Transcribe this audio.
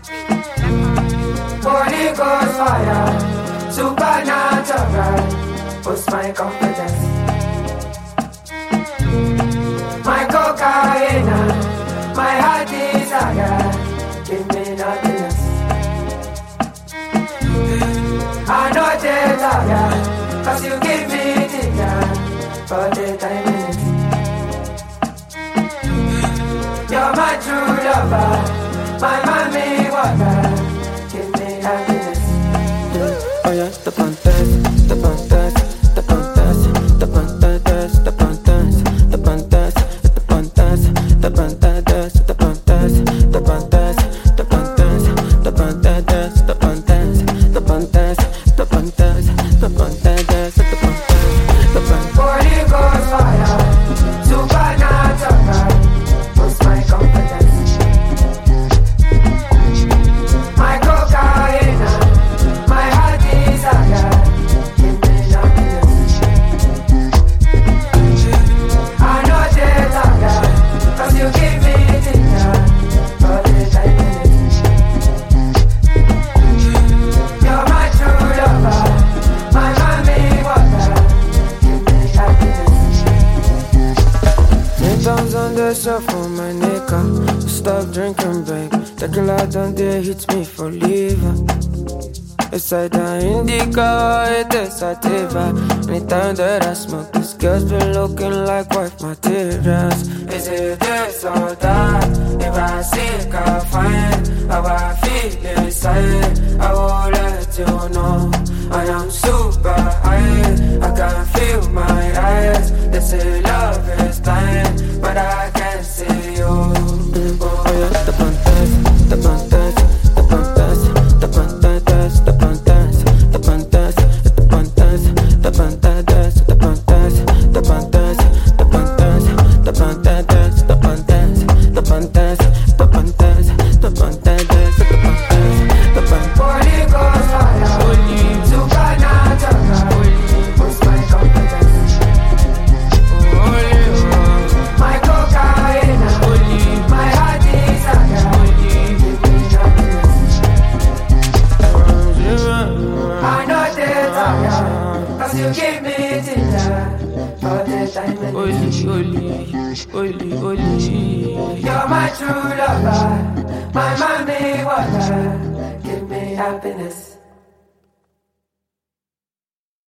Holy Ghost fire, supernatural, boost my confidence. My cocaine, my heart desire, give me happiness. I know they're tired, cause you give me ginger for the time. You're my true lover, my mommy water, give me happiness. Oh yeah, the pantas, the pantas, the pantas, the pantas, the pantas, the pantas, the pantas, the pantas, the pantas, the pantas, the pantas, the pantas, the pantas, the pantas, the pantas, the pantas, the pantas. Holy Ghost fire, supernatural, boost my confidence. My cocaine, my heart desire, give me happiness. I know they're tired, cause you give me ginger for the time. You're my true lover, my mommy water, give me happiness. 10 pounds on the shelf for my nigga. Stop drinking, babe. Tequila don't dare hit me for liver. It's either indica or it is sativa. Anytime that I smoke, this girl's been looking like wife materials. Is it this or that? If I seek, I'll find how I feel inside. I will let you know I am super high. I can feel my eyes. They say love is blind, but I can't see you. Oh yeah, the pantas, the pantas, the pantas, the pantas, the pantas, the pantas, the pantas, the pantas, the pantas, the pantas, the pantas, the pantas, the pantas, the pantas, the pantas, the pantas, the pantas. Holy Ghost fire, supernatural, boost my confidence. My cocaine, my heart desire, give me happiness. I know they're tired, cause you give me ginger for the time. You're my true lover, my mommy water, give me happiness.